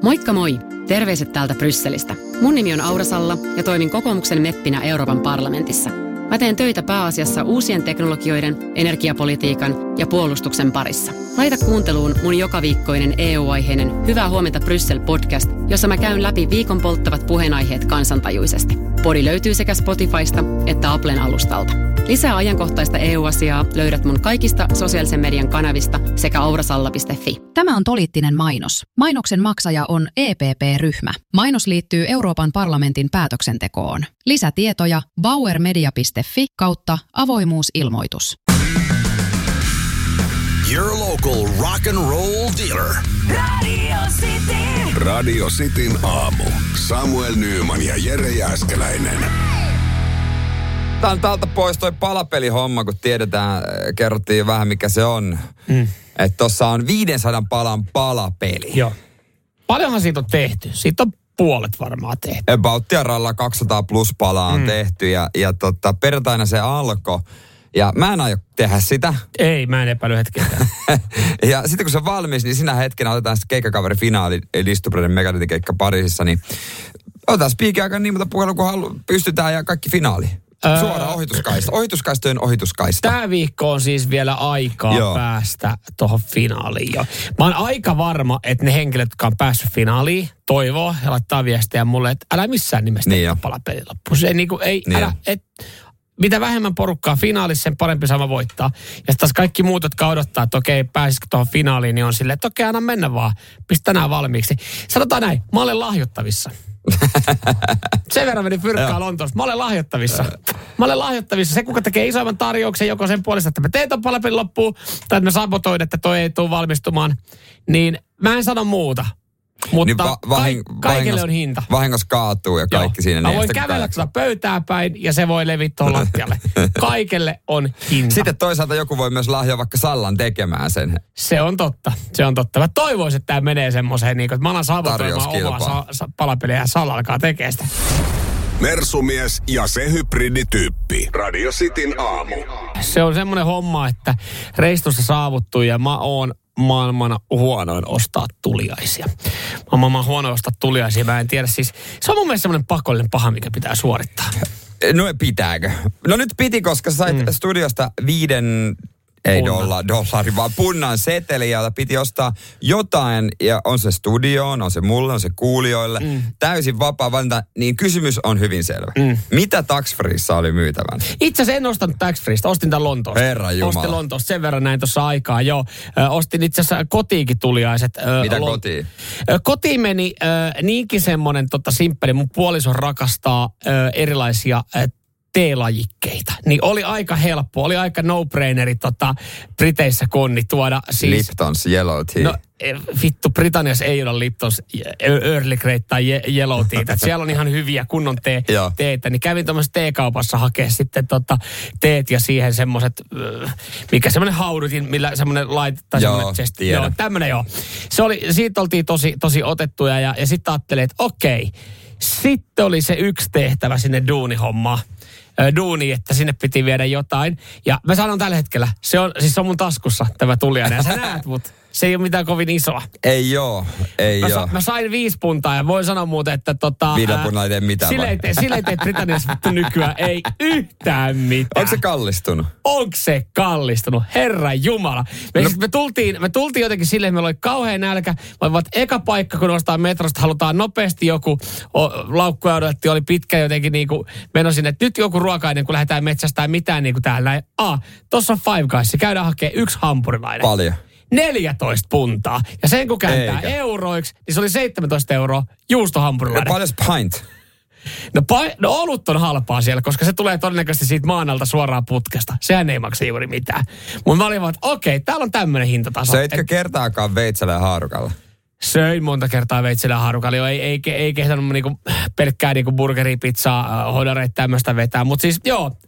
Moikka moi! Terveiset täältä Brysselistä. Mun nimi on Aura Salla ja toimin kokoomuksen meppinä Euroopan parlamentissa. Mä teen töitä pääasiassa uusien teknologioiden, energiapolitiikan ja puolustuksen parissa. Laita kuunteluun mun jokaviikkoinen EU-aiheinen Hyvää huomenta Bryssel-podcast, jossa mä käyn läpi viikon polttavat puheenaiheet kansantajuisesti. Podi löytyy sekä Spotifysta että Applen alustalta. Lisää ajankohtaista EU-asiaa löydät mun kaikista sosiaalisen median kanavista sekä aurasalla.fi. Tämä on poliittinen mainos. Mainoksen maksaja on EPP-ryhmä. Mainos liittyy Euroopan parlamentin päätöksentekoon. Lisätietoja bauermedia.fi/avoimuusilmoitus. Your local rock and roll dealer. Radio City. Radio Cityn aamu. Samuel Nyyman ja Jere Jääskeläinen. Tää on täältä pois toi palapelihomma, kun tiedetään, kerrottiin vähän mikä se on. Että tossa on 500 palan palapeli. Joo. Paljonhan siitä on tehty. Siitä on puolet varmaan tehty. Baltiaralla 200 plus palaa on tehty ja perjantaina se alkoi. Ja mä en aio tehdä sitä. Ei, mä en epäily hetkeäkään. Ja sitten kun se on valmis, niin sinä hetkenä otetaan sitten keikkakaveri finaali Listubreiden Megadethin keikka Pariisissa, niin otetaan spiikin aika niin monta puhelua kun pystytään ja kaikki finaali. Suoraan ohituskaista. Ohituskaistojen ohituskaista. Tämä viikko on siis vielä aikaa päästä tuohon finaaliin jo. Mä oon aika varma, että ne henkilöt, jotka on päässyt finaaliin, toivoo ja laittaa viestejä mulle, että älä missään nimessä niin palapeli loppuun. Se mitä vähemmän porukkaa finaalissa, sen parempi sama voittaa. Ja taas kaikki muut, jotka odottaa, että okei, pääsisikö tuohon finaaliin, niin on silleen, että okei, anna mennä vaan. Pistä tänään valmiiksi. Sanotaan näin, mä olen lahjoittavissa. Sen verran meni fyrkkaa Lontoosta. Mä olen lahjoittavissa. Se, kuka tekee isoimman tarjouksen, joko sen puolesta, että mä teen ton palapelin loppuun, tai että mä sabotoin, että toi ei tule valmistumaan, niin mä en sano muuta. Mutta niin kaikille on hinta. Vahingossa kaatuu ja kaikki siinä. Mä voin kävellä pöytää päin ja se voi levittää lattialle. Kaikelle on hinta. Sitten toisaalta joku voi myös lahjoa vaikka Sallan tekemään sen. Se on totta. Mä toivoisin, että tämä menee semmoiseen, että mä alan sabotoimaan omaa palapeliä ja Salla alkaa tekemään sitä. Mersumies ja se hybridityyppi. Radio Cityn aamu. Se on semmoinen homma, että reistossa saavuttuu ja mä oon maailman huonoin ostaa tuliaisia. Mä en tiedä siis. Se on mun mielestä semmoinen pakollinen paha, mikä pitää suorittaa. No pitääkö? No nyt piti, koska sait studiosta 5 dollari, vaan punnan seteli, jota piti ostaa jotain, ja on se studioon, on se mulle, on se kuulijoille, täysin vapaa valinta, niin kysymys on hyvin selvä. Mitä Tax Freessa oli myytävän? Itse asiassa en ostanut Tax Freesta, ostin tämän Lontoosta. Herra Jumala. Ostin Lontoosta, sen verran näin tuossa aikaa, joo. Ostin itse asiassa kotiinkin tuliaiset. Mitä kotiin? Kotiin meni niinkin semmoinen simppeli, mun puoliso rakastaa erilaisia teelajikkeita. Niin oli aika helppo, oli aika no-braineri Briteissä konni tuoda siis. Lipton's Yellow Tea. No vittu, Britanniassa ei ole Lipton's Early Grey tai Yellow Tea. Siellä on ihan hyviä kunnon teetä. Niin kävin tuommoisessa teekaupassa hakea sitten teet ja siihen semmoiset, mikä semmoinen haudutin, millä semmoinen laite tai semmoinen chest. Joo, tämmöinen joo. Siitä oltiin tosi otettuja ja sitten ajattelin, että okei. Sitten oli se yksi tehtävä sinne duunihommaan. Duuni, että sinne piti viedä jotain. Ja mä sanon tällä hetkellä, se on mun taskussa tämä tuliainen. Ja sä näet mut. Se ei ole mitään kovin isoa. Ei joo. Mä sain 5 puntaa ja voin sanoa muuten, että 5 puntaa ei tee mitään. Sillä ei tee Britanniassa nykyään ei yhtään mitään. Onko se kallistunut? Herra Jumala. Me tultiin jotenkin silleen, että meillä oli kauhean nälkä. Mä eka paikka, kun nostaan metrosta, halutaan nopeasti joku laukkuja odotettiin, oli pitkä jotenkin niinku meno sinne, että nyt joku ruoka-aine, kun lähdetään metsästään mitään niinku täällä. Tossa on Five Guys, käydään hakemaan 1 hampurilainen. Paljon. 14 puntaa. Ja sen kun kääntää euroiksi, niin se oli 17 euroa juustohampurilainen. Ja paljon pint? No olut on halpaa siellä, koska se tulee todennäköisesti siitä maan alta suoraan putkesta. Sehän ei maksa juuri mitään. Mutta mä olin vaan, että okei, täällä on tämmöinen hintataso. Söitkö kertaakaan veitsellä ja haarukalla? Söin monta kertaa veitsellä ja haarukalla. Ei kehdannut pelkkää burgeria, pizzaa, hodareita tämmöistä vetää. Mutta siis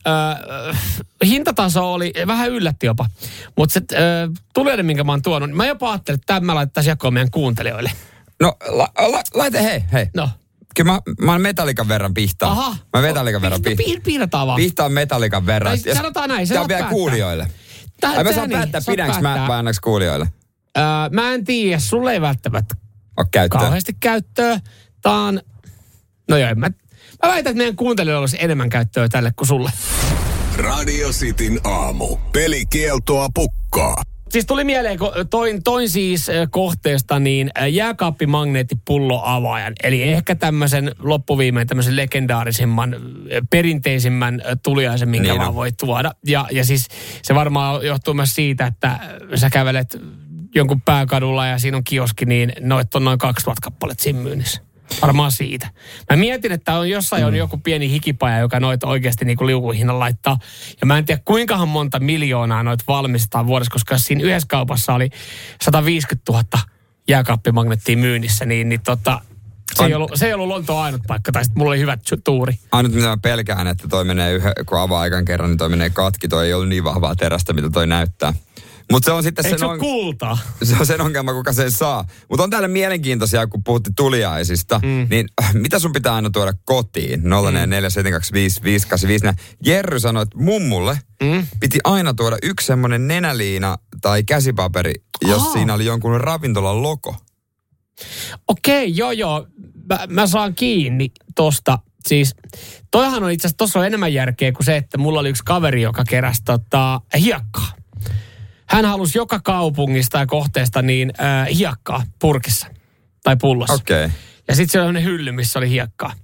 hintataso oli, vähän yllätti jopa. Mutta se tulijoiden, minkä mä oon tuonut, mä jopa ajattelin, että tämä laitettaisiin jakoon meidän kuuntelijoille. No laite, hei. No. Kyllä mä oon Metallican verran pihtaa. Aha. Mä Metallican verran piirretaan vaan. Pihtaan Metallican verran. Sanotaan näin, tämä on vielä kuulijoille. Mä saan päättää, pidänkö mä vai annaks kuulijoille? Mä en tiedä, sulle ei välttämättä ole käyttöä. Kauheasti käyttöä. Tää on, no joo, mä väitän, että meidän kuuntelijoilla olisi enemmän käyttöä tälle kuin sulle. Radio Cityn aamu. Pelikieltoa pukkaa. Siis tuli mieleen, kun toin siis kohteesta niin jääkaappimagneettipulloavaajan. Eli ehkä tämmöisen loppuviimein tämmöisen legendaarisimman, perinteisimmän tuliaisen, minkä vaan voi tuoda. Ja siis se varmaan johtuu myös siitä, että sä kävelet jonkun pääkadulla ja siinä on kioski, niin noit on noin 2000 kappaletta siinä myynnissä. Varmaan siitä. Mä mietin, että on jossain on joku pieni hikipaja, joka noita oikeasti niin kuin liukuhinnan laittaa. Ja mä en tiedä, kuinkahan monta miljoonaa noita valmistetaan vuodessa, koska siinä yhdessä kaupassa oli 150 000 jääkaappimagneettia myynnissä, se ei ollut Lontoon ainut paikka, tai sitten mulla oli hyvä tuuri. Ainut mitä mä pelkään, että toi menee kun avaa aikan kerran, niin toi menee katki. Toi ei ollut niin vahvaa terästä, mitä toi näyttää. Mutta se on sitten se on kultaa? Se on sen ongelma, kuka sen saa. Mutta on täällä mielenkiintoisia, kun puhuttiin tuliaisista, niin mitä sun pitää aina tuoda kotiin? 047255854. Jerry sanoi, että mummulle piti aina tuoda yksi semmoinen nenäliina tai käsipaperi, jos siinä oli jonkun ravintolan logo. Okei, joo. Mä saan kiinni tosta. Siis toihan on itse asiassa, tossa on enemmän järkeä kuin se, että mulla oli yksi kaveri, joka keräsi hiekkaa. Hän halusi joka kaupungista ja kohteesta niin hiekkaa purkissa tai pullossa. Okei. Ja sitten siellä oli sellainen hylly, missä oli hiekkaa.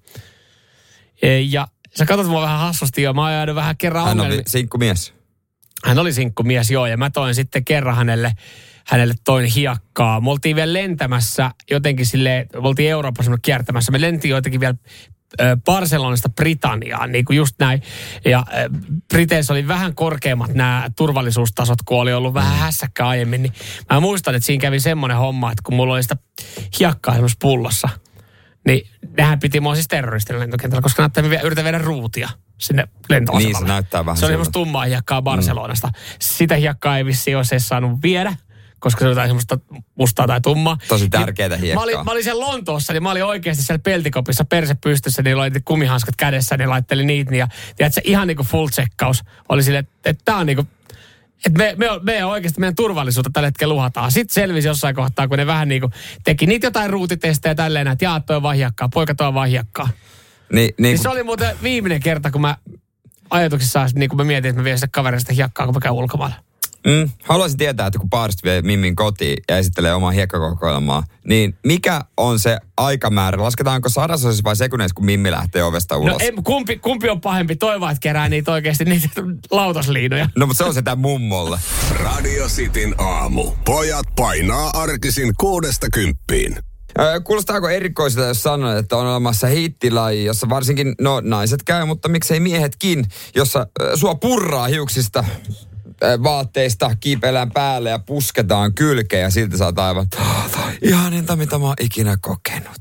Ja sä katsot mua vähän hassusti jo. Mä oon jäänyt vähän kerran Hän oli sinkkumies. Hän oli sinkkumies, joo. Ja mä toin sitten kerran hänelle toin hiekkaa. Me oltiin vielä lentämässä jotenkin silleen, me oltiin Euroopassa kiertämässä. Me lentiin jotenkin vielä Barcelonasta Britanniaan, niin kuin just näin. Ja Briteissä oli vähän korkeammat nämä turvallisuustasot, kun oli ollut vähän hässäkkä aiemmin. Niin mä muistan, että siinä kävi semmoinen homma, että kun mulla oli sitä hiekkaa semmoisessa pullossa, niin nehän piti mua siis terroristille lentokentällä, koska näyttää, yritän viedä ruutia sinne lentoasemalle. Niin, se näyttää vähän. Se oli semmoista tummaa hiekkaa Barcelonasta. Sitä hiekkaa ei vissiin olisi saanut viedä, koska se oli jotain semmoista mustaa tai tummaa. Tosi tärkeää hiekkaa. Mä olin siellä Lontoossa, niin mä olin oikeasti siellä peltikopissa perse pystyssä, niin laitin kumihanskat kädessä, niin laittelin niitä. Ja tiedätkö, ihan niin kuin full checkaus oli silleen, että tää on niin kuin, että me oikeasti meidän turvallisuutta tällä hetkellä uhataan. Sitten selvisi jossain kohtaa, kun ne vähän niin kuin teki niitä jotain ruutitestejä tälleen, että jaa, toi on vaan hiekkaa, poika toi on vaan hiekkaa. Niin se oli muuten viimeinen kerta, kun mä ajatuksissa, niin kun mä mietin, että mä vien sitä kaverista hiekkaa, kun mä käyn ulkomailla. Haluaisin tietää, että kun Paarist vie Mimmin kotiin ja esittelee omaa hiekkakokoelmaa, niin mikä on se aikamäärä? Lasketaanko sadasosissa vai sekunneissa, kun Mimmi lähtee ovesta ulos? No kumpi on pahempi? Toivoa, että kerää niitä oikeasti niitä lautasliinoja. No, mutta se on sitä mummolle. Radio Cityn aamu. Pojat painaa arkisin 6–10. Kuulostaako erikoiselta, jos sanon, että on olemassa hittilaji, jossa varsinkin, naiset käy, mutta miksei miehetkin, jossa sua purraa hiuksista, vaatteista, kiipeillään päälle ja pusketaan kylkeen ja silti saat aivan ihaninta, mitä mä oon ikinä kokenut.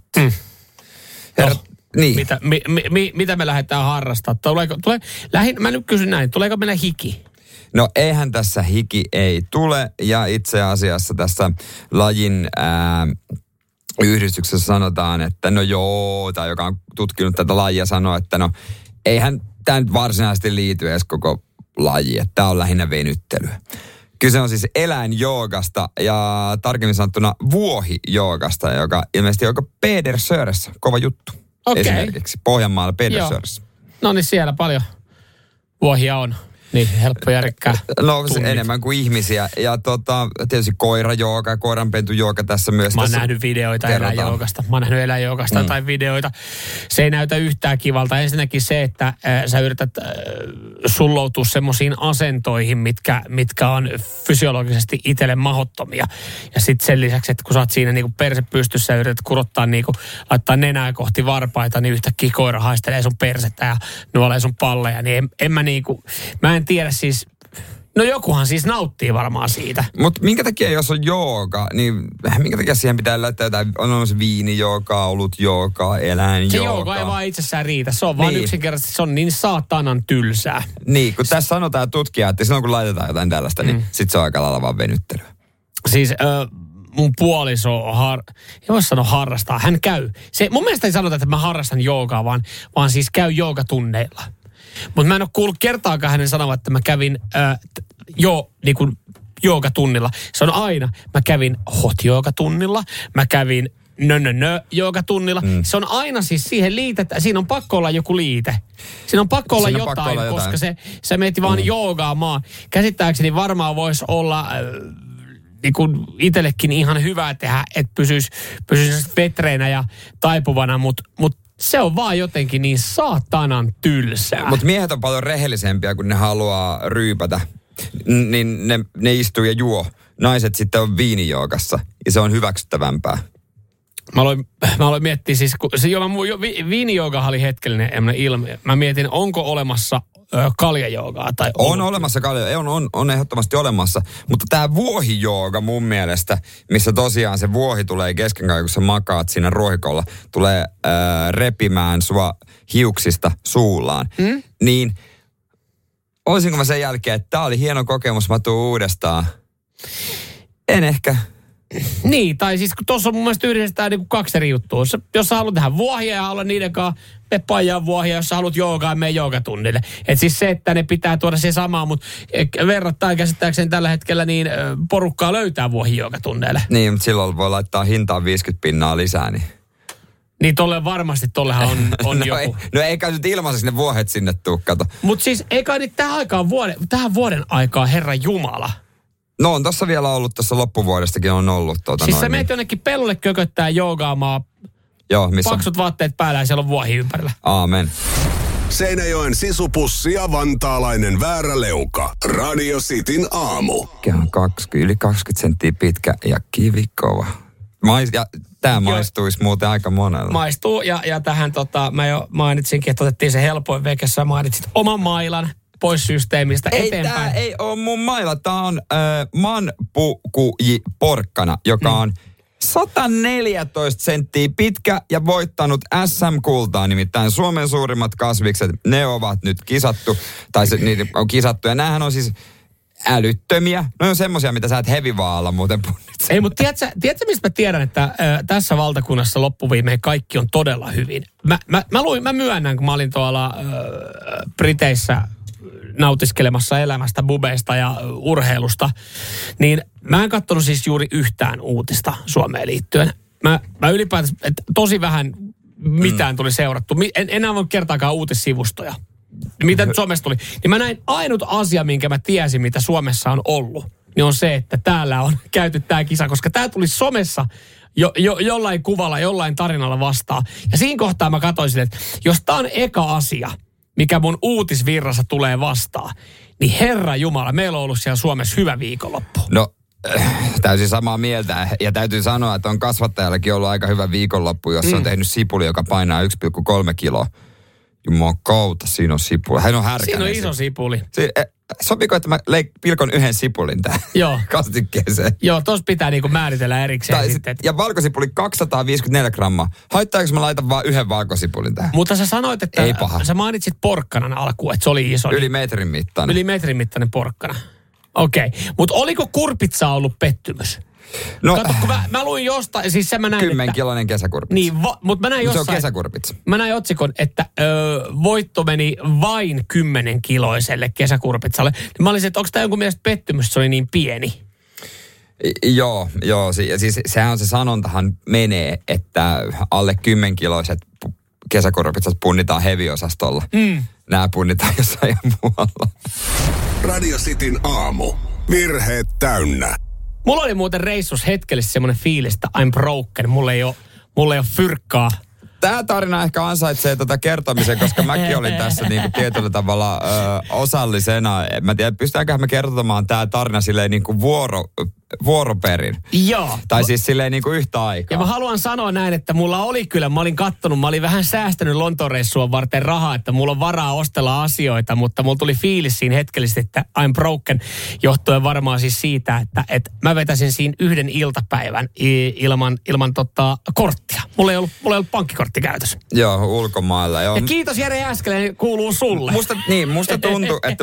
Niin. Mitä me lähdetään harrastamaan? Mä nyt kysyn näin, tuleeko meillä hiki? No eihän tässä hiki ei tule ja itse asiassa tässä lajin yhdistyksessä sanotaan, että tai joka on tutkinut tätä lajia sanoo, että eihän tämä nyt varsinaisesti liity edes koko laji, että tämä on lähinnä venyttelyä. Kyse on siis eläinjoogasta ja tarkemmin sanottuna vuohijoogasta, joka ilmeisesti on Pedersöressä, kova juttu. Okei. Esimerkiksi Pohjanmaalla Pedersöressä. No niin, siellä paljon vuohia on. Niin, helppo järkkää. No enemmän kuin ihmisiä. Ja tietysti koirajooga, koiranpentujooga tässä myös. Mä oon nähnyt videoita eläinjoogasta. Mä oon nähnyt eläinjoogasta tai videoita. Se ei näytä yhtään kivalta. Ensinnäkin se, että sä yrität sulloutua semmoisiin asentoihin, mitkä on fysiologisesti itselle mahdottomia. Ja sitten sen lisäksi, että kun sä oot siinä niinku perse pystyssä ja yrität kurottaa niinku, laittaa nenää kohti varpaita, niin yhtäkkiä koira haistelee sun persettä ja nuolee sun palleja. Niin mä en tiedä siis, jokuhan siis nauttii varmaan siitä. Mutta minkä takia, jos on jooga, niin minkä takia siihen pitää laittaa jotain, on olemassa viinijoogaa, olutjoogaa, eläinjoogaa? Se jooga ei vaan itsessään riitä, se on vaan yksinkertaisesti, se on niin saatanan tylsää. Niin, kun tässä sanotaan tutkija, että silloin kun laitetaan jotain tällaista, niin sit se on aika lailla vaan venyttelyä. Siis mun puoliso, ei voi sanoa harrastaa, hän käy. Mun mielestä ei sanota, että mä harrastan joogaa, vaan siis käy joogatunneilla. Mutta mä en ole kuullut kertaakaan hänen sanovan, että mä kävin joogatunnilla. Se on aina, mä kävin hot joogatunnilla, mä kävin joogatunnilla. Se on aina siis siihen liitettä, siinä on pakko olla joku liite. Siinä on pakko olla jotain, koska sä menet vaan joogaamaan. Käsittääkseni varmaan voisi olla niin kuin itsellekin ihan hyvä tehdä, että pysyisi vetreinä ja taipuvana, mutta se on vaan jotenkin niin saatanan tylsää. Mutta miehet on paljon rehellisempiä, kun ne haluaa ryypätä. Niin ne istuu ja juo. Naiset sitten on viinijoogassa ja se on hyväksyttävämpää. Mä aloin miettiä siis, kun viinijoogahan oli hetkellinen ilmiö. Mä mietin, onko olemassa kaljajoogaa tai on olemassa on ehdottomasti olemassa, mutta tämä vuohijooga mun mielestä, missä tosiaan se vuohi tulee kesken kaiken, kun sä makaat siinä ruohikolla, tulee repimään sua hiuksista suullaan, niin olisinko mä sen jälkeen, että tää oli hieno kokemus, mä tuun uudestaan. En ehkä. Niin, tai siis kun tuossa on mun mielestä yhdistetään niin kuin 2 eri juttua. Jos sä haluat tehdä vuohia ja olla niiden kanssa, me paijaa vuohia, jos sä haluat joogaa, mene joogatunnille. Et siis se, että ne pitää tuoda se samaa, mutta verrattain käsittääkseni tällä hetkellä niin porukkaa löytää vuohi joogatunneille. Niin, mutta silloin voi laittaa hintaan 50 % lisää, niin. Niin tollehan on joku. Eikä nyt ilmaiseksi ne vuohet sinne tuu, kato. Mutta siis eikä nyt tähän vuoden aikaan, Herra Jumala. No on tossa vielä ollut, tuossa loppuvuodestakin on ollut. Siis sä meet jonnekin pellolle kököttää joogaamaan. Joo, missä paksut vaatteet päällä ja siellä on vuohi ympärillä. Aamen. Seinäjoen sisupussi ja vantaalainen vääräleuka. Radio Cityn aamu. Yli 20 senttiä pitkä ja kivikova. Tää maistuisi muuten aika monella. Maistuu ja tähän mä jo mainitsinkin, että otettiin se helpoin vekessä. Mainitsit oman mailan pois systeemistä eteenpäin. Tää ei ole mun maila. Tää on manpukuji porkkana, joka on 114 senttiä pitkä ja voittanut SM-kultaa, nimittäin Suomen suurimmat kasvikset. Ne ovat nyt kisattu, tai niitä on kisattu. Ja näähän on siis älyttömiä. Ne on semmosia, mitä sä et hevivaalla muuten punnitse. Ei, mutta tiedätkö mistä mä tiedän, että tässä valtakunnassa loppuviimeen kaikki on todella hyvin? Mä myönnän, kun mä olin tuolla Briteissä nautiskelemassa elämästä, bubeista ja urheilusta, niin mä en katsonut siis juuri yhtään uutista Suomeen liittyen. Mä ylipäätänsä, että tosi vähän mitään tuli seurattu. En enää voi kertaakaan uutissivustoja. Mitä nyt Suomessa tuli. Niin mä näin ainut asia, minkä mä tiesin, mitä Suomessa on ollut, niin on se, että täällä on käyty tää kisa, koska tää tuli somessa jollain kuvalla, jollain tarinalla vastaan. Ja siinä kohtaa mä katsoin, että jos tää on eka asia, mikä mun uutisvirrassa tulee vastaan, niin Herra Jumala, meillä on ollut siellä Suomessa hyvä viikonloppu. No, täysin samaa mieltä. Ja täytyy sanoa, että on kasvattajallakin ollut aika hyvä viikonloppu, jossa on tehnyt sipuli, joka painaa 1,3 kiloa. Jumakauta, siinä on sipuli. Hän on härkäinen. Siinä on iso sipuli. Sopiko, että mä pilkon yhden sipulin tähän kastikkeeseen? Joo, tossa pitää niinku määritellä erikseen sitten. Ja valkosipuli 254 grammaa. Haittaako, jos mä laitan vaan yhden valkosipulin tähän? Mutta sä sanoit, että ei paha. Sä mainitsit porkkanan alkuun, että se oli iso. Yli metrin mittainen. Yli metrin mittainen porkkana. Okei. Mutta oliko kurpitsa ollut pettymys? No, kato, kun mä luin jostain, siis sen mä näin, 10-kiloinen kesäkurpitsa. Niin, mutta mä näin jossain. Se on kesäkurpitsa. Mä näin otsikon, että voitto meni vain 10-kiloiselle kesäkurpitsalle. Niin mä olisin, että onko tämä jonkun mielestä pettymys, että se oli niin pieni? Joo. Siis sehän on se sanontahan menee, että alle 10-kiloiset kesäkurpitsat punnitaan heavy-osastolla. Nämä punnitaan jossain muualla. Radio Cityn aamu. Virheet täynnä. Mulla oli muuten reissus hetkellisesti semmoinen fiilis, että I'm broken. Mulla ei ole fyrkkaa. Tämä tarina ehkä ansaitsee kertomisen, koska mäkin olin tässä niinku tietyllä tavalla osallisena. Mä tiedän, pystytäänköhän me kertomaan tämä tarina silleen niinku vuoroperin. Joo. Tai siis silleen niinku yhtä aikaa. Ja mä haluan sanoa näin, että mulla oli kyllä, mä olin vähän säästänyt Lontoon reissua varten rahaa, että mulla on varaa ostella asioita, mutta mulla tuli fiilis siinä hetkellisesti, että I'm broken, johtuen varmaan siis siitä, että mä vetäsin siinä yhden iltapäivän ilman korttia. Mulla ei ollut pankkikortti käytössä. Joo, ulkomailla. Joo. Ja kiitos Jere Jääskeläinen, kuuluu sulle. Musta tuntui, että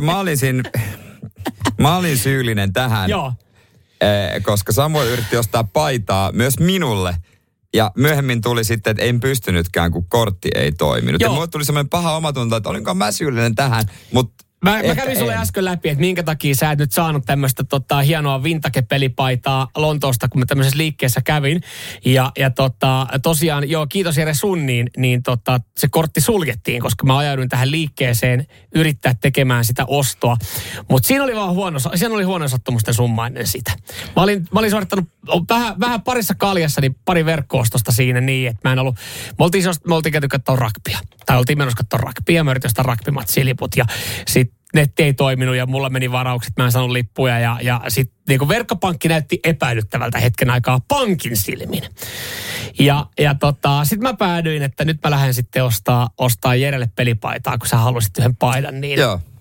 mä olin syyllinen tähän. Joo. Koska Samuel yritti ostaa paitaa myös minulle. Ja myöhemmin tuli sitten, että en pystynytkään, kun kortti ei toiminut. Joo. Ja mulle tuli semmoinen paha omatunto, että olinko mä syyllinen tähän. Mutta Mä kävin sulle äsken läpi, että minkä takia sä et nyt saanut tämmöistä hienoa vintage-pelipaitaa Lontoosta, kun mä tämmöisessä liikkeessä kävin. Ja tosiaan, kiitos Jere sun, niin se kortti suljettiin, koska mä ajauduin tähän liikkeeseen yrittää tekemään sitä ostoa. Mutta siinä oli huono sattumusten summa ennen sitä. Mä olin suorittanut vähän parissa kaljassa, niin pari verkko-ostosta siinä niin, että mä en ollut, me oltiin käyty katsoa rugbya. Tai oltiin menossa katsoa rugbya, mä yritin ostaa rugby-matsiliput ja sitten netti ei toiminut ja mulla meni varaukset, mä en saanut lippuja ja sitten niin verkkopankki näytti epäilyttävältä hetken aikaa pankin silmin. Ja sitten mä päädyin, että nyt mä lähden sitten ostaa Jerelle pelipaitaa, kun sä halusit yhden paidan, niin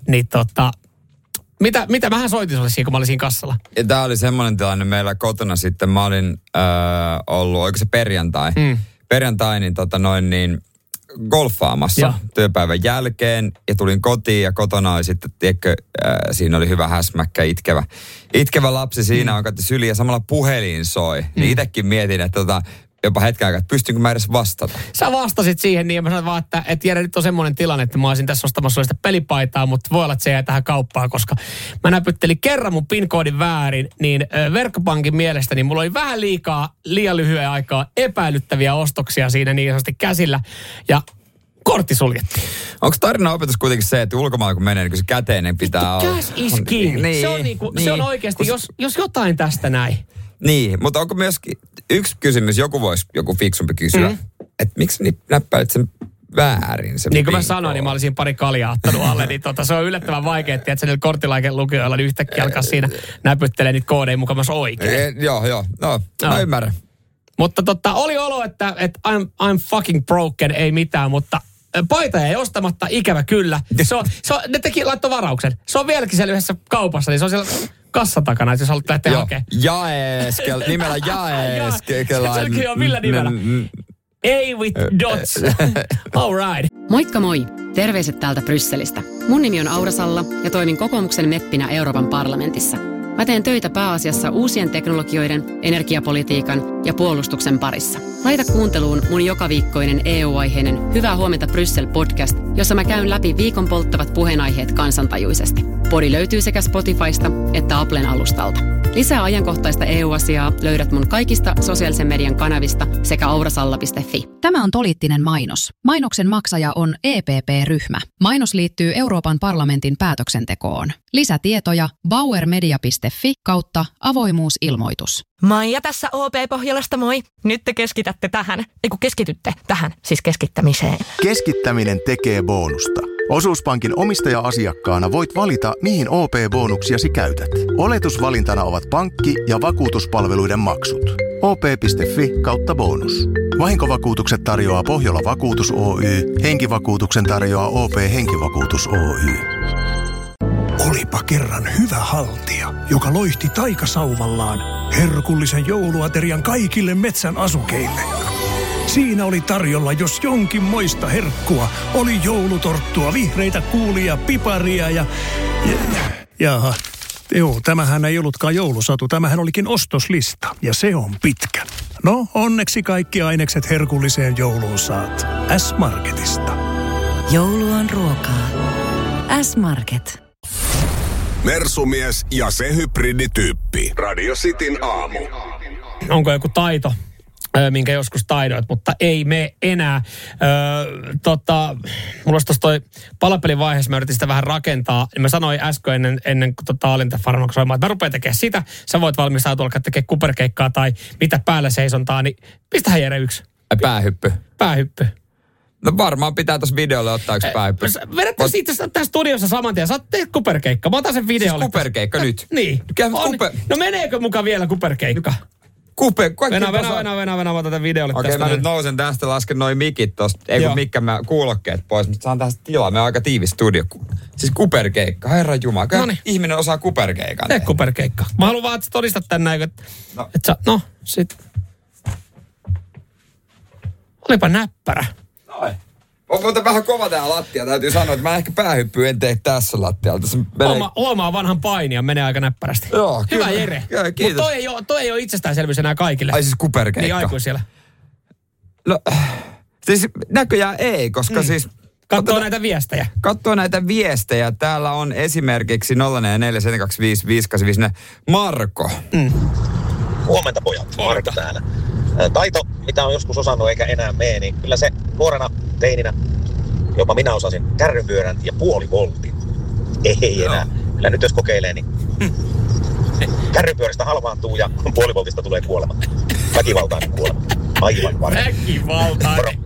mitä mähän soitin sulle siinä, kun mä olin siinä kassalla? Ja tää oli semmoinen tilanne meillä kotona sitten, mä olin ollut, oiko se perjantai? Perjantai, niin golfaamassa työpäivän jälkeen ja tulin kotiin ja kotona oli sitten, tiedätkö, siinä oli hyvä häsmäkkä, itkevä lapsi siinä, on katsi syliin ja samalla puhelin soi. Niin itsekin mietin, että jopa hetken aikaa, että pystynkö mä edes vastata. Sä vastasit siihen niin ja mä sanoin vaan, että Jere, nyt on semmoinen tilanne, että mä olisin tässä ostamassa sitä pelipaitaa, mutta voi olla, että se jää tähän kauppaan, koska mä näpyttelin kerran mun PIN-koodin väärin, niin verkkopankin mielestä niin mulla oli vähän liian lyhyen aikaa epäilyttäviä ostoksia siinä niin sanotusti käsillä ja kortti suljettiin. Onko tarinan opetus kuitenkin se, että ulkomailla kun menee, niin se käteinen pitää olla... Cash is king. Se on oikeasti, jos jotain tästä näin. Niin, mutta onko myöskin yksi kysymys, joku fiksumpi kysyä, että miksi näppäilit sen väärin? Niin kuin mä sanoin, niin mä olisin pari kaljaa ottanut alle, niin se on yllättävän vaikea, että niillä korttilaikelukijoilla niin yhtäkkiä alkaa siinä näpyttelee niitä koodeja mukamassa oikein. Joo, mä ymmärrän. Mutta oli olo, että I'm fucking broken, ei mitään, mutta paita jäi ostamatta, ikävä kyllä. Ne laittoi varauksen. Se on vieläkin siellä yhdessä kaupassa, niin se on siellä kassan takana, että jos haluat lähteä hakemaan. Nimellä Jaeskel. Se on millä nimellä? A with dots. All right. Moikka moi! Terveiset täältä Brysselistä. Mun nimi on Aura Salla ja toimin kokoomuksen meppinä Euroopan parlamentissa. Mä teen töitä pääasiassa uusien teknologioiden, energiapolitiikan ja puolustuksen parissa. Laita kuunteluun mun jokaviikkoinen EU-aiheinen Hyvää huomenta Bryssel-podcast, jossa mä käyn läpi viikon polttavat puheenaiheet kansantajuisesti. Podi löytyy sekä Spotifysta että Applen alustalta. Lisää ajankohtaista EU-asiaa löydät mun kaikista sosiaalisen median kanavista sekä aurasalla.fi. Tämä on poliittinen mainos. Mainoksen maksaja on EPP-ryhmä. Mainos liittyy Euroopan parlamentin päätöksentekoon. Lisätietoja bauermedia.fi/avoimuusilmoitus. Maija tässä OP-Pohjolasta, moi. Nyt te keskitytte tähän, siis keskittämiseen. Keskittäminen tekee bonusta. Osuuspankin omistaja-asiakkaana voit valita, mihin OP-bonuksiasi käytät. Oletusvalintana ovat pankki- ja vakuutuspalveluiden maksut. op.fi/bonus. Vahinkovakuutukset tarjoaa Pohjola Vakuutus Oy. Henkivakuutuksen tarjoaa OP Henkivakuutus Oy. Olipa kerran hyvä haltija, joka loihti taikasauvallaan herkullisen jouluaterian kaikille metsän asukeille. Siinä oli tarjolla jos jonkin moista herkkua. Oli joulutorttua, vihreitä kuulia, piparia ja jaha. Joo, tämähän ei ollutkaan joulusatu, tämähän olikin ostoslista ja se on pitkä. No, onneksi kaikki ainekset herkulliseen jouluun saat S-Marketista. Joulu on ruokaa. S-Market. Mersumies ja se hybridityyppi. Radio Cityn aamu. Onko joku taito, minkä joskus taidoit, mutta ei me enää. Mulla olisi tuossa toi palapelin vaiheessa, mä yritin sitä vähän rakentaa. Mä sanoin äsken ennen kuin olin tämän farmakosoimaan, että mä rupean tekemään sitä. Sä voit valmistautua alkaa tekemään kuperkeikkaa tai mitä päällä seisontaa, niin pistähän Jere yksi. Päähyppy. No varmaan pitää tuossa videolle ottaa yksi päähyppy. Vedättäisiin itse tässä studiossa saman tien. Sä teet kuperkeikka. Mä otan sen videolle. Siis kuperkeikka nyt? Niin. No meneekö mukaan vielä kuperkeikka? Venä, mä otan tämän videolle tästä. Okei, mä nyt nousen tästä, lasken noin mikit tosta. Ei kun mikkä mä kuulokkeet pois, mutta saan tästä tilaa. Me on aika tiivis studio. Siis kuperkeikka, herra jumala. Kyllä ihminen osaa kuperkeikan. Tee kuperkeikka. Mä haluan vaan, että sä todistat tän näin. Sit. Olipa näppärä. Noin. On muuten vähän kova tää lattia. Täytyy sanoa, että mä ehkä päähyppyy en tee tässä lattialta. Huomaa vanhan painia, menee aika näppärästi. Joo, hyvä Jere. Kiitos. Mutta toi ei ole itsestäänselvyys enää kaikille. Ai siis kuperkeikka. Niin aikuisilla. No, siis näköjään ei, koska siis... Katsoo näitä viestejä. Katsoo näitä viestejä. Täällä on esimerkiksi 044 Marko. Huomenta pojat, Marko täällä. Taito, mitä on joskus osannut eikä enää mene, niin kyllä se nuorena teininä, jopa minä osasin kärrynpyörän ja puolivoltin. Ei enää. Kyllä nyt jos kokeilee, niin kärrynpyörästä halvaantuu ja puolivoltista tulee kuolema. Väkivaltainen kuolema. Aivan varma. Väkivaltainen.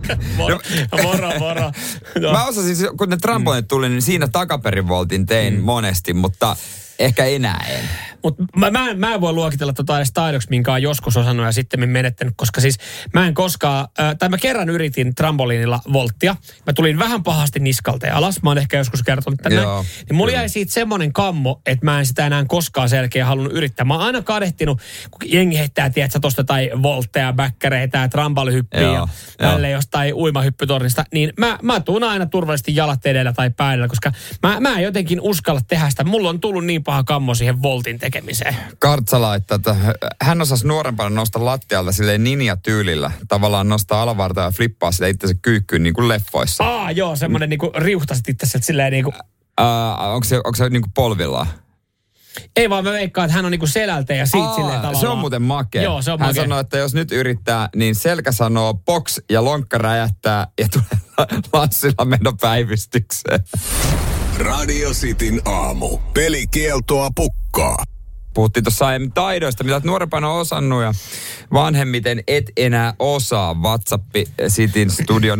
Moro. No. Mä osasin, kun ne trampolinit tuli, niin siinä takaperivoltin tein monesti, mutta ehkä enää en. Mutta mä en voi luokitella edes taidoksi, minkä on joskus osannut ja sitten menettänyt, koska siis mä en koskaan, mä kerran yritin trampoliinilla volttia. Mä tulin vähän pahasti niskalta alas, mä oon ehkä joskus kertonut tänne. Niin mulla jäi siitä semmoinen kammo, että mä en sitä enää koskaan selkeä halunnut yrittää. Mä oon aina kadehtinut, kun jengi heittää, tiedätkö, tosta tai voltteja, bäkkäreitä ja trampolihyppiä ja tälleen jostain uimahyppytornista. Niin mä tuun aina turvallisesti jalat edellä tai päällä, koska mä en jotenkin uskalla tehdä sitä. Mulla on tullut niin paha kammo siihen voltin tekemiseen. Kartsa laittaa, että hän osasi nuorempana nostaa lattialta silleen ninja-tyylillä. Tavallaan nostaa alavartaa ja flippaa sitä itsensä kyykkyyn niin kuin leffoissa. Joo, semmoinen niin kuin riuhtasit itsensä silleen niin kuin... Onko se niin kuin polvillaan? Ei vaan mä veikkaan, että hän on niin kuin selältä ja siitä silleen tavallaan. Se on muuten makea. Joo, se on hän makea. sanoo, että jos nyt yrittää, niin selkä sanoo box ja lonkka räjähtää ja tulee Lassilla menopäivystykseen. Radio Cityn aamu. Pelikieltoa pukkaa. Puhuttiin tuossa aiemmin taidoista, mitä nuorempana on osannut ja vanhemmiten et enää osaa. WhatsApp Cityn studio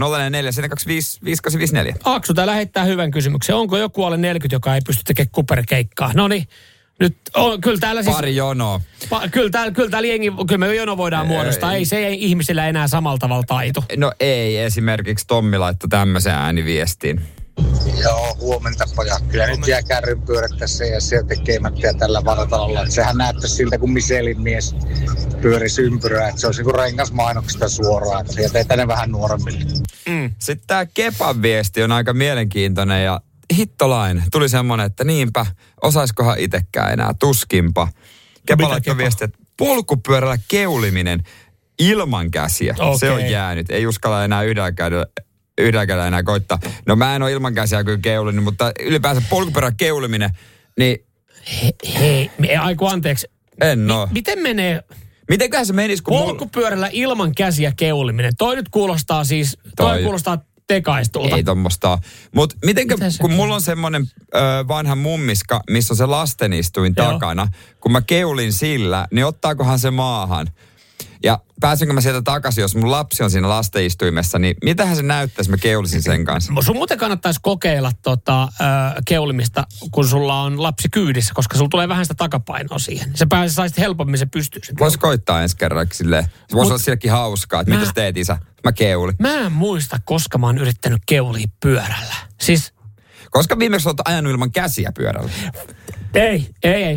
044 Aksu täällä lähettää hyvän kysymyksen. Onko joku alle 40, joka ei pysty tekemään kuperkeikkaa? Noniin. Nyt on, kyllä täällä siis... Pari jonoa. Kyllä täällä jengi, kyllä me jono voidaan muodostaa. Ei ihmisillä enää samalla tavalla taito. No ei, esimerkiksi Tommi laittoi tämmöisen ääniviestin. Joo, huomenta pojat. Kyllä nyt jää kärrynpyörät tässä ja siellä tekemättä ja tällä vartalolla. Sehän näyttäisi siltä, kun Michelin mies pyörisi ympyrää. Että se olisi niin kuin rengasmainoksista suoraan. Ja teitä ne vähän nuoremmille. Sitten tämä Kepan viesti on aika mielenkiintoinen ja hittolain. Tuli semmoinen, että niinpä, osaiskohan itsekään enää, tuskinpa. Kepa laittoi viesti, että polkupyörällä keuliminen ilman käsiä. Okay. Se on jäänyt. Ei uskalla enää yhdellä kädellä enää koittaa. No mä en ole ilman käsiä kyllä keulinut, mutta ylipäänsä polkupyörän keuliminen, niin... Hei, anteeksi. En oo. Miten menee... Mitenköhän se menisi, kun... Polkupyörällä ilman käsiä keuliminen. Toi nyt kuulostaa siis... Toi kuulostaa tekaistulta. Ei tommoista. Mutta kun mulla on semmoinen vanha mummiska, missä on se lastenistuin takana, kun mä keulin sillä, niin ottaakohan se maahan? Ja pääsenkö mä sieltä takaisin, jos mun lapsi on siinä lastenistuimessa, niin mitähän se näyttäisi, mä keulisin sen kanssa? Sun muuten kannattaisi kokeilla keulimista, kun sulla on lapsi kyydissä, koska sulla tulee vähän sitä takapainoa siihen. Se saisit helpommin, se pystyy. Vois koittaa ensi kerran silleen. Se voisi olla sielläkin hauskaa, että mitä sä teet, isä? Mä keulin. Mä en muista, koska mä oon yrittänyt keulia pyörällä. Siis... Koska viimeksi olet ajanut ilman käsiä pyörällä? Ei.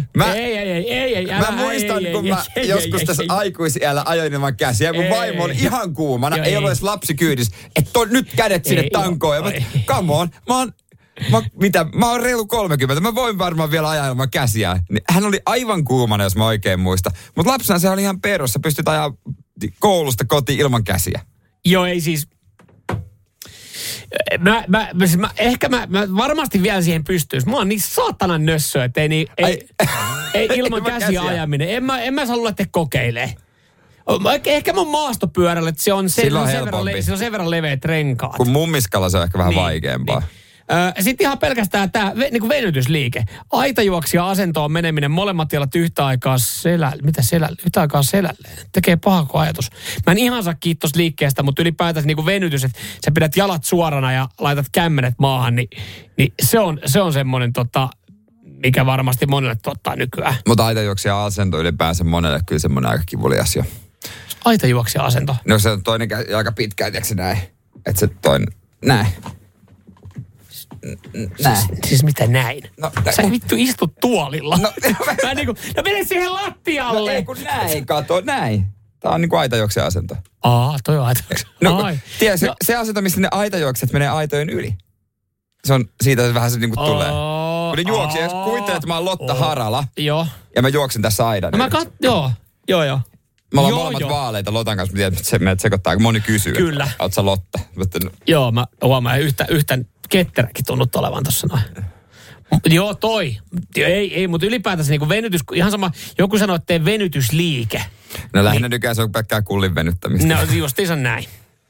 Mä muistan, kun mä joskus tässä aikuisiällä ajoin ilman käsiä. Mun vaimo oli ihan kuumana, ei ollut edes lapsi kyydissä. Että nyt kädet sinne tankoon. Ja come on, mä oon reilu 30, mä voin varmaan vielä ajaa ilman käsiä. Hän oli aivan kuumana, jos mä oikein muistan. Mutta lapsena se oli ihan perussa, pystyt ajaa koulusta kotiin ilman käsiä. Joo, ei siis... Mä varmasti vielä siihen pystyisi. Mä oon niin saatanan nössö, että ei ilman käsiä ajaminen. En mä saa luulla, että kokeilee. Ehkä mun maastopyörällä, että se on sen verran leveät renkaat. Kun mummiskalla se on ehkä vähän vaikeampaa. Niin. Sitten ihan pelkästään tämä niin venytysliike. Aitajuoksia asentoon meneminen, molemmat jalat yhtä aikaa selälle. Mitä selälle? Yhtä aikaa selälle. Tekee paha kuin ajatus. Mä en ihan saa kiitos liikkeestä, mutta ylipäätään niin venytys, että sä pidät jalat suorana ja laitat kämmenet maahan, niin se on semmoinen mikä varmasti monelle tuottaa nykyään. Mutta aitajuoksia asento ylipäänsä monelle kyllä semmoinen aika kivulias jo. Aitajuoksia asento? No se on toinen aika pitkä, tiedätkö näin? Että se toinen, näin. Näin. Siis mitä näin? No, sä vittu istut tuolilla. No mene siihen lattialle. No ei kun näin, kato, näin. Tää on niinku aitajuoksen asento. Toi on aitajuoksen. Tiedä, se asento, missä ne aitajuokset menee aitojen yli. Se on, siitä se vähän se niinku tulee. Kun ne juoksi, jos kuvittelet, että mä oon Lotta Harala. Joo. Ja mä juoksen tässä aidan. No joo. Me ollaan molemmat vaaleita Lotan kanssa, mutta meidät sekoittaa, kun moni kysyy. Kyllä. Oot sä Lotta? Joo, mä huomaan yhtä ketteräkin tunnut olevan tuossa noin. Joo, toi. Ei, mutta ylipäätänsä niin kuin venytys, ihan sama, joku sanoo, että tee venytysliike. No lähinnä nykyään se on pelkkää kullin venyttämistä. No justiinsa näin.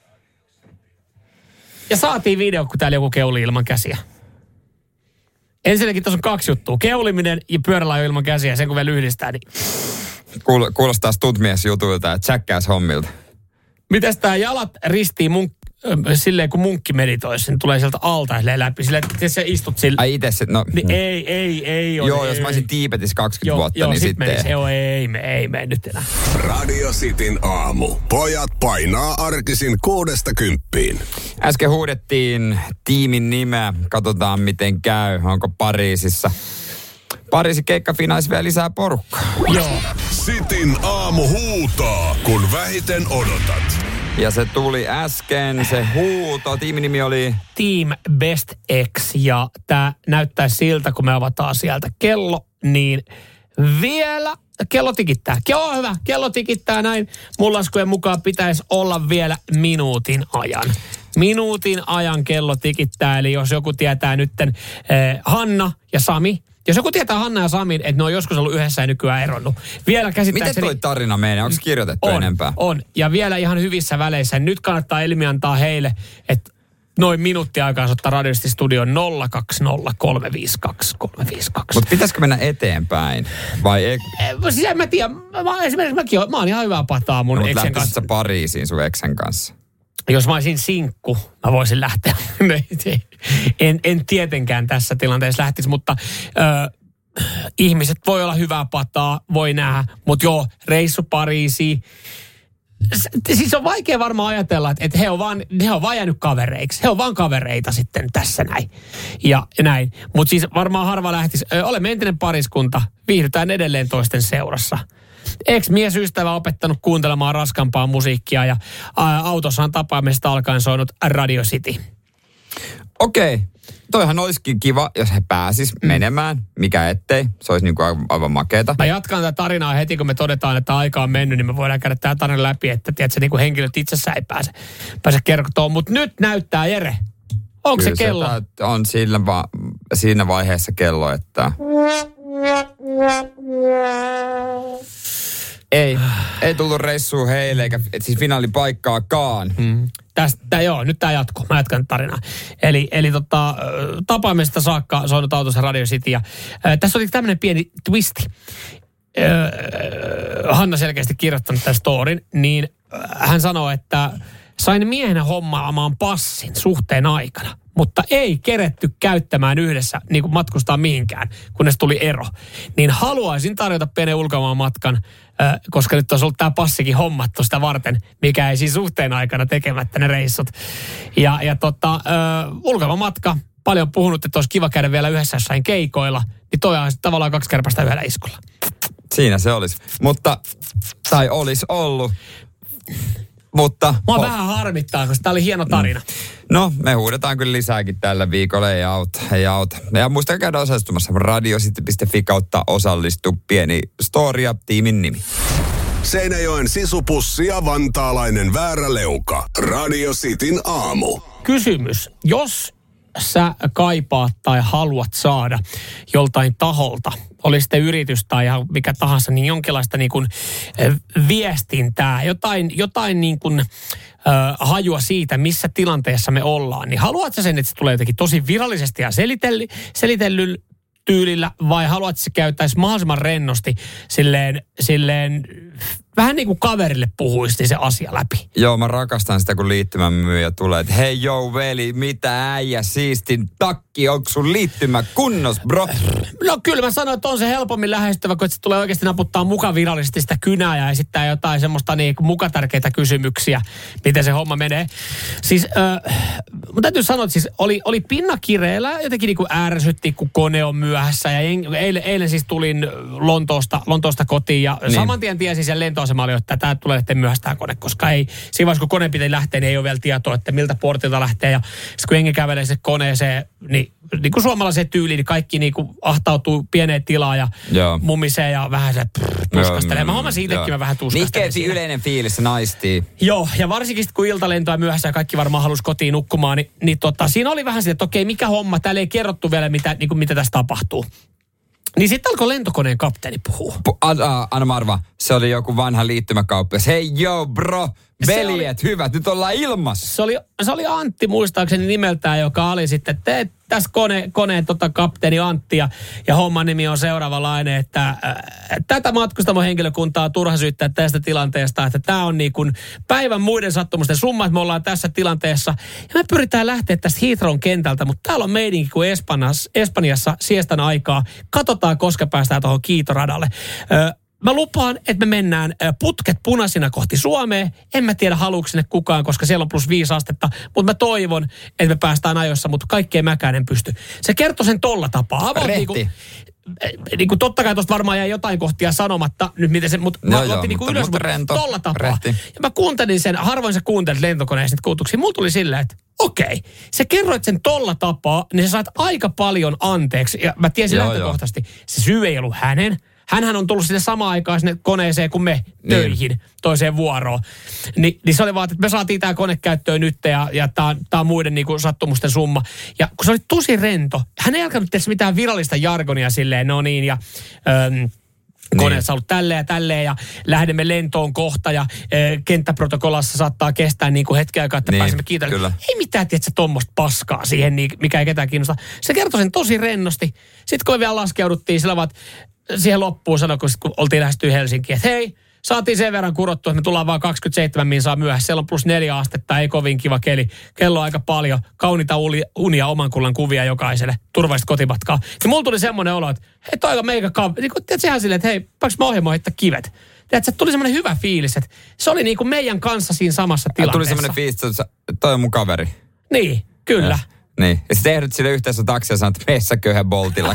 Ja saatiin video, kun täällä joku keuli ilman käsiä. Ensinnäkin tuossa on 2 juttua. Keuliminen ja pyörällä ilman käsiä, sen kun vielä yhdistää, niin... Kuulostaa stuntmies-jutuilta ja tsäkkäys-hommilta. Mites tää jalat ristii silleen, kun munkki meditoisi, niin tulee sieltä alta läpi. Silleen, että se istut sille. Ai itse se, no... Niin ei ole. Joo, jos mä olisin Tiibetissä 20 vuotta, niin sitten... Joo, ei mene nyt enää. Radio Cityn aamu. Pojat painaa arkisin 6–10. Äsken huudettiin tiimin nimeä. Katsotaan, miten käy. Onko Pariisissa keikkafinaalissa vielä lisää porukkaa? Joo. Cityn aamu huutaa, kun vähiten odotat. Ja se tuli äsken, se huuto. Tiimin nimi oli... Team Best X. Ja tää näyttää siltä, kun me avataan sieltä kello, niin vielä kello tikittää. Joo, hyvä. Kello tikittää näin. Mun laskujen mukaan pitäisi olla vielä minuutin ajan. Minuutin ajan kello tikittää. Eli jos joku tietää nytten Hanna ja Sami. Jos joku tietää Hanna ja Samin, että ne on joskus ollut yhdessä ja nykyään eronnut. Vielä käsittääkseni... Miten toi tarina menee? Onko kirjoitettu enempää? On. Ja vielä ihan hyvissä väleissä. Nyt kannattaa Elmi antaa heille, että noin minuuttia aikaa ottaa radiosti studion 020352352. Mutta pitäisikö mennä eteenpäin? Vai siis en mä tiedä. Esimerkiksi mä oon ihan hyvää pataa mun eksen kanssa. Mutta lähtisit sä Pariisiin sun eksen kanssa? Jos mä olisin sinkku, mä voisin lähteä. En tietenkään tässä tilanteessa lähtisi, mutta ihmiset voi olla hyvää pataa, voi nähdä. Mutta joo, reissu Pariisiin. Siis on vaikea varmaan ajatella, että he on vaan jäänyt kavereiksi. He on vaan kavereita sitten tässä näin. Ja näin. Mutta siis varmaan harva lähtisi. Olemme entinen pariskunta, viihdytään edelleen toisten seurassa. Ex-miesystävä opettanut kuuntelemaan raskampaa musiikkia ja autossa on tapaamisesta alkaen soinut Radio City. Okei. Toihan olisikin kiva, jos he pääsis menemään. Mikä ettei. Se olisi niin kuin aivan makeeta. Mä jatkan tätä tarinaa heti, kun me todetaan, että aika on mennyt, niin me voidaan käydä tämä tarina läpi, että tiedätkö, niin kuin henkilöt itsessään ei pääse kertomaan. Mutta nyt näyttää, Jere. Onko se kello? On siinä vaiheessa kello, että... Ei tullut reissuun heille, eikä siis finaalipaikkaakaan. Nyt tää jatkuu. Mä jatkan tarinaa. Eli tapaamisesta saakka soinut autossa Radio City. Ja, tässä oli tämmöinen pieni twisti. Hanna selkeästi kirjoittanut tämän storin, niin hän sanoi, että sain miehenä hommaamaan passin suhteen aikana, mutta ei keretty käyttämään yhdessä niin kuin matkustaa mihinkään, kunnes tuli ero. Niin haluaisin tarjota pienen ulkomaanmatkan, koska nyt olisi ollut tämä passikin hommattu sitä varten, mikä ei siis suhteen aikana tekemättä ne reissut. Ja ulkomaanmatka, paljon puhunut, että olisi kiva käydä vielä yhdessä jossain keikoilla, niin toi on tavallaan 2 kärpästä yhdellä iskulla. Siinä se olisi. Tai olisi ollut. Mutta... Mua vähän harmittaa, koska tämä oli hieno tarina. No, me huudetaan kyllä lisääkin tällä viikolla, ei auta. Ja muistakaa käydä osallistumassa radiocity.fi kautta osallistu, pieni story ja tiimin nimi. Seinäjoen sisupussi ja vantaalainen vääräleuka. Radio Cityn aamu. Kysymys. Jos sä kaipaat tai haluat saada joltain taholta, oli sitten yritys tai mikä tahansa, niin jonkinlaista niin kuin viestintää, jotain niin kuin hajua siitä, missä tilanteessa me ollaan, niin haluatko sen, että se tulee jotenkin tosi virallisesti ja selitellyn tyylillä, vai haluat, että se käyttäisi mahdollisimman rennosti silleen vähän niin kuin kaverille puhuisi se asia läpi? Joo, mä rakastan sitä, kun liittymänmyyjä tulee, että hei joo veli, mitä äijä siistin takki, onko sun liittymä kunnos, bro? No kyllä mä sanoin, että on se helpommin lähestyvä, kun se tulee oikeasti naputtaa muka virallisesti sitä kynää ja esittää jotain semmoista niin muka tärkeitä kysymyksiä, miten se homma menee. Siis, mun täytyy sanoa, että siis oli pinna kireellä, jotenkin niin kuin ärsytti, kun kone on myöhässä ja eilen siis tulin Lontoosta kotiin ja saman tien tiesin sen lentoasemalla, että tämä tulee lähteä myöhässä tämä kone, koska ei, siinä vaiheessa kun kone pitää lähteä, niin ei ole vielä tietoa, että miltä portilta lähtee. Ja sitten kun jengi kävelee se koneeseen, niin kuin suomalaiseen tyyliin, niin kaikki niin kuin ahtautuu pieneen tilaan ja mumisee ja vähän se tuskastelee. Mä huomasin itsekin, mä vähän tuskastelen. Nihkeästi yleinen fiilis, se naistii. Joo, ja varsinkin kun iltalentoa myöhässä ja kaikki varmaan halusi kotiin nukkumaan, niin siinä oli vähän sitä, että okei, mikä homma, täällä ei kerrottu vielä, mitä tässä tapahtuu. Niin sitten alkoi lentokoneen kapteeni puhua. Anna mä arvaa, se oli joku vanha liittymäkauppias. Hei joo bro, veljet, hyvät, nyt ollaan ilmassa. Se oli Antti muistaakseni nimeltään, joka oli sitten, tässä koneen kapteeni Antti ja homman nimi on seuraavanlainen, että tätä matkustamon henkilökuntaa on turha syyttää tästä tilanteesta, että tämä on niin kuin päivän muiden sattumusten summa, että me ollaan tässä tilanteessa ja me pyritään lähteä tästä Heathrown kentältä, mutta täällä on meidänkin kuin Espanjassa siestan aikaa. Katsotaan, koska päästään tuohon kiitoradalle. Mä lupaan, että me mennään putket punaisina kohti Suomea. En mä tiedä, haluuko sinne kukaan, koska siellä on +5 astetta. Mutta mä toivon, että me päästään ajoissa, mutta kaikkeen mäkään en pysty. Se kertoi sen tolla tapaa. Niin kuin totta kai tuosta varmaan jäi jotain kohtia sanomatta, nyt miten se, mutta mä otin niin ylös, mutta tolla tapaa. Ja mä kuuntelin sen, harvoin sä kuuntelit lentokoneessa niitä kuutuksia. Mulla tuli silleen, että okei, sä kerroit sen tolla tapaa, niin sä saat aika paljon anteeksi. Ja mä tiesin lähtökohtaisesti, se syy ei ollut hänen. Hänhän on tullut sinne samaan aikaan sinne koneeseen kuin me töihin, toiseen vuoroon. Niin se oli vaan, että me saatiin tämä kone käyttöön nyt ja tämä on muiden niin kuin sattumusten summa. Ja kun se oli tosi rento, hän ei alkanut tehdä mitään virallista jargonia silleen, no niin, ja koneessa on ollut tälleen ja lähdemme lentoon kohta ja kenttäprotokollassa saattaa kestää niin kuin hetken aikaa, että pääsemme kiitolle. Ei mitään, tiedätkö, tommoista paskaa siihen, mikä ei ketään kiinnosta. Se kertoi sen tosi rennosti. Sitten kun me vielä laskeuduttiin, sillä vaan, siihen loppuun sanoi, kun oltiin lähestyä Helsinkiin, että hei, saatiin sen verran kurottua, että me tullaan vaan 27 minsaa myöhässä. Siellä on +4 astetta, ei kovin kiva keli. Kello on aika paljon. Kauniita unia oman kullan kuvia jokaiselle. Turvallista kotimatkaa. Ja mulla tuli semmoinen olo, että hei, toi aika meikä niin tiedät sehän silleen, että hei, pääks mä ohjelmaan heittää kivet? Tiedätkö, tuli semmoinen hyvä fiilis, että se oli niin kuin meidän kanssa siinä samassa tilanteessa. Tuli semmoinen fiilis, että toi on mun kaveri. Niin, kyllä. Niin. Ja sitten ehdotit sille yhteensä taksia ja sanoit, että meissä köyhä Boltilla.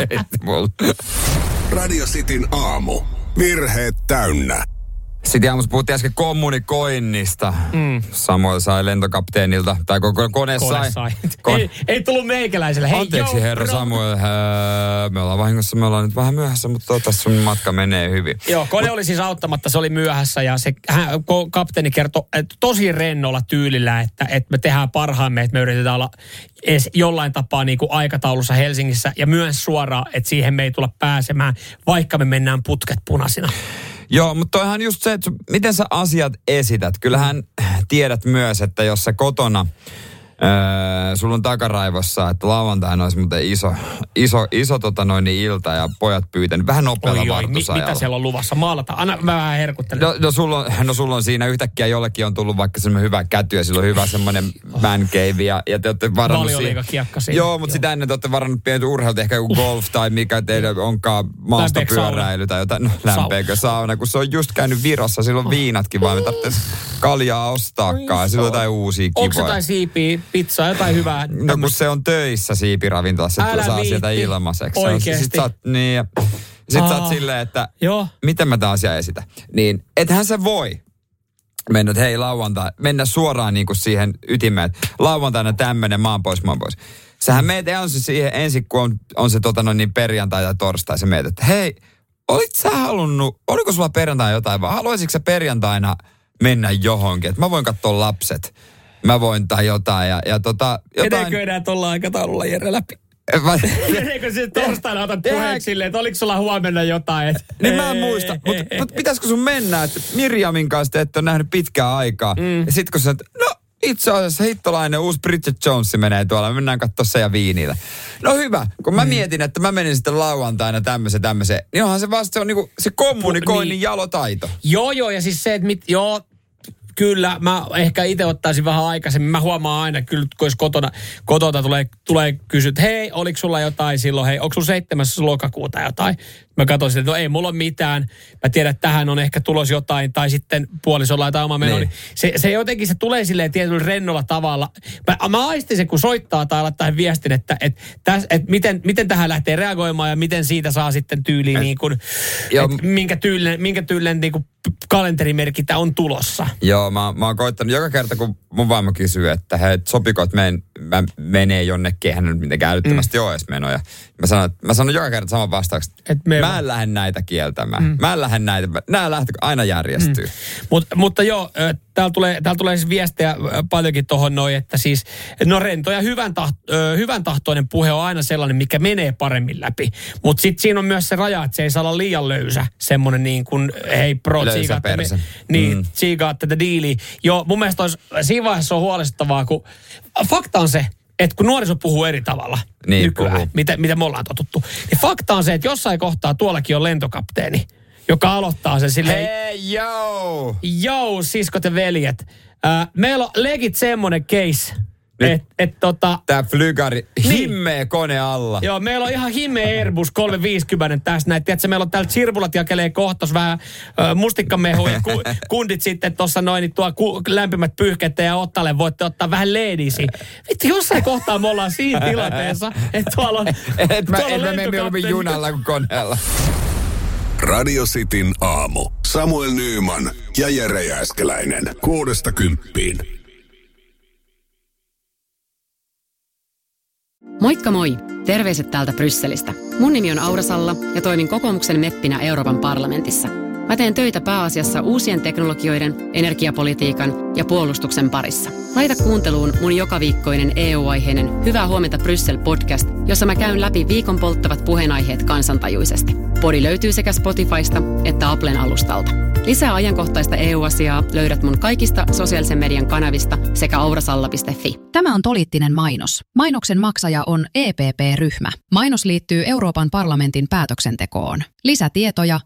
Radio Cityn aamu. Virheet täynnä. Sitten aamussa puhuttiin äsken kommunikoinnista. Samoin sai lentokapteenilta, tai koko kone sai. Ei tullut meikäläiselle. Hei, anteeksi herra Samuel, me ollaan nyt vähän myöhässä, mutta toivottavasti sun matka menee hyvin. Joo, kone oli siis auttamatta, se oli myöhässä ja se kapteeni kertoi tosi rennolla tyylillä, että me tehdään parhaamme, että me yritetään olla jollain tapaa niin kuin aikataulussa Helsingissä ja myös suoraan, että siihen me ei tulla pääsemään, vaikka me mennään putket punaisina. Joo, mutta toihan just se, että miten sä asiat esität. Kyllähän tiedät myös, että jos sä kotona, sulla on takaraivossa, että lauantaina olisi muuten iso ilta ja pojat pyytänyt vähän nopealla vartusajalla. Mitä siellä on luvassa? Maalata. Anna mä vähän herkuttelen. Sulla on siinä yhtäkkiä jollekin on tullut vaikka semmoinen hyvä käty ja sillä on hyvä semmoinen man cave ja te olette varannut siihen. Joo, mutta sitä ennen te olette varannut pienet urheilut, ehkä joku golf tai mikä teillä onkaan maastopyöräily tai jotain. No, lämpeekö sauna, kun se on just käynyt Virossa, silloin viinatkin vaan me tarvitsisi kaljaa ostaakaan ja silloin jotain uusia kivoja. Onko jotain siipiä? Pizzaa, jotain hyvää. No kun se on töissä siipiravintolassa, että saa sieltä ilmaiseksi. Oikeesti. Sitten sä oot silleen, että miten mä tää asia esitä. Niin, ethän se voi mennä, että hei mennä suoraan niin kuin siihen ytimeen, että lauantaina tämmönen, maan pois. Sähän meet ensin siihen ensin, kun on se niin perjantai tai torstai, sä meet, että hei, oliko sulla perjantaina jotain vai haluaisitko sä perjantaina mennä johonkin, että mä voin katsoa lapset. Mä voin tai jotain jotain. Edenkö enää tuolla aikataululla Jere läpi? Edenkö se torstaina otat puheeksi silleen, että oliko sulla huomenna jotain? Niin mä en muista. Mutta pitäisikö sun mennä, että Mirjamin kanssa te ette ole nähnyt pitkää aikaa. Ja sit kun sä itse asiassa hittolainen uusi Bridget Jones menee tuolla, mennään katsoa se ja viinillä. No hyvä, kun mä mietin, että mä menin sitten lauantaina tämmöisen, niin onhan se vasta, se on niinku se kommunikoinnin jalotaito. Joo, ja siis se, että kyllä, mä ehkä itse ottaisin vähän aikaisemmin. Mä huomaan aina, kyllä kun jos kotona tulee kysyä, että hei, oliko sulla jotain silloin, hei, onko sulla 7. lokakuuta jotain? Mä katsoin että no ei mulla ole mitään. Mä tiedän, että tähän on ehkä tulos jotain, tai sitten puolisolla jotain oma meno. Niin se jotenkin, se tulee silleen tietyllä rennolla tavalla. Mä aistin sen, kun soittaa tai laittaa viestin, että miten tähän lähtee reagoimaan ja miten siitä saa sitten tyyliin niin kuin, minkä tyylinen niin kuin kalenterimerkintä on tulossa. Joo, mä oon koittanut joka kerta, kun mun vaimo kysyy, että hei, sopiko, että mä menee jonnekin, eihän nyt mitenkään älyttömästi ole edes menoja. Mä sanon joka kerta saman vastauksen, mä en lähde näitä kieltämään. Mä en lähde näitä, nää aina järjestyy. Mutta joo, täällä tulee siis viestejä paljonkin tohon noin, että siis, rento ja hyvän tahtoinen puhe on aina sellainen, mikä menee paremmin läpi. Mutta sitten siinä on myös se raja, että se ei saa olla liian löysä, semmoinen niin kuin, hei bro, tsiigaatte tätä diiliä. Joo, mun mielestä siinä vaiheessa on huolestuttavaa, kun fakta on se, että kun nuoriso puhuu eri tavalla nykyään, mitä me ollaan totuttu, niin fakta on se, että jossain kohtaa tuollakin on lentokapteeni, joka aloittaa sen silleen. Hei, joo! Joo, siskot ja veljet. Meillä on legit semmonen case, tää flygari, himmeä kone alla. Joo, meillä on ihan himmeä Airbus 350 tässä näin. Tiedätkö, meillä on täällä Sirpulat jakelee kohtos vähän mustikkamehua ja kundit sitten tuossa noin, niin tuo lämpimät pyyhkettä ja ottalle voitte ottaa vähän leedisi. Vittu, jossain kohtaa me ollaan siinä tilanteessa, että tuolla on lentokapteeni. Junalla kuin koneella. Radio Cityn aamu. Samuel Nyyman ja Jere Jääskeläinen. 6–10. Moikka moi! Terveiset täältä Brysselistä. Mun nimi on Aura Salla ja toimin kokoomuksen meppinä Euroopan parlamentissa. Mä teen töitä pääasiassa uusien teknologioiden, energiapolitiikan ja puolustuksen parissa. Laita kuunteluun mun jokaviikkoinen EU-aiheinen Hyvää huomenta Bryssel-podcast, jossa mä käyn läpi viikon polttavat puheenaiheet kansantajuisesti. Podi löytyy sekä Spotifysta että Applen alustalta. Lisää ajankohtaista EU-asiaa löydät mun kaikista sosiaalisen median kanavista sekä aurasalla.fi. Tämä on poliittinen mainos. Mainoksen maksaja on EPP-ryhmä. Mainos liittyy Euroopan parlamentin päätöksentekoon. Lisätietoja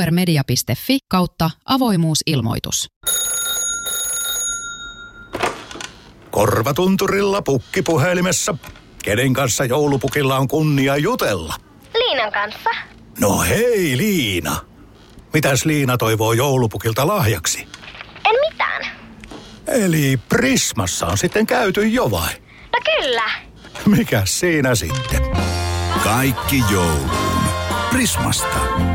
bauermedia.fi/avoimuusilmoitus. Korvatunturilla pukkipuhelimessa. Kenen kanssa joulupukilla on kunnia jutella? Liinan kanssa. No hei Liina. Mitäs Liina toivoo joulupukilta lahjaksi? En mitään. Eli Prismassa on sitten käyty jo vai? No kyllä. Mikäs siinä sitten? Kaikki jouluun. Prismasta.